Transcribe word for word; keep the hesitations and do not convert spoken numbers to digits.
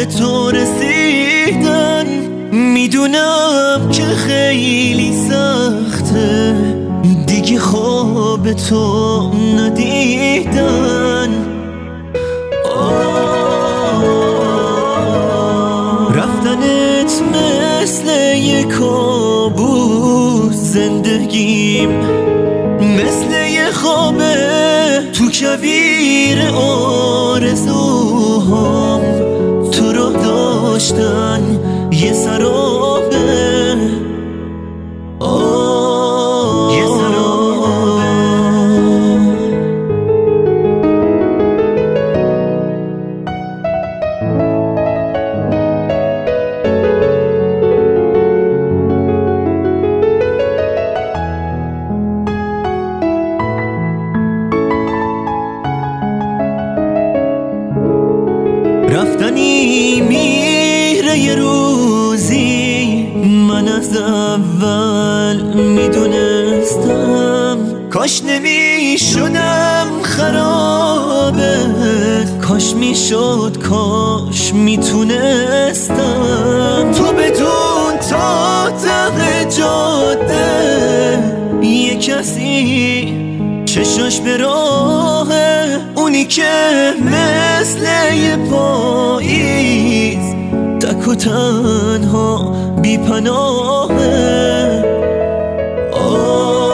به تو رسیدن. میدونم که خیلی سخته دیگه خواب تو ندیدن. رفتنت مثل یه کابوس، زندگیم مثل یه خوابه تو کویر آرزوهام. تو رو داشتن یه سرابه، آه یه سرابه. رفتنی میره یه روزی، من از اول میدونستم. کاش نمیشدم خرابت، کاش میشد، کاش میتونستم. تو بدون تا ته جاده یه کسی چشاش به راهه، اونی که مثل یه پاییز تک و تنها بی پناهه.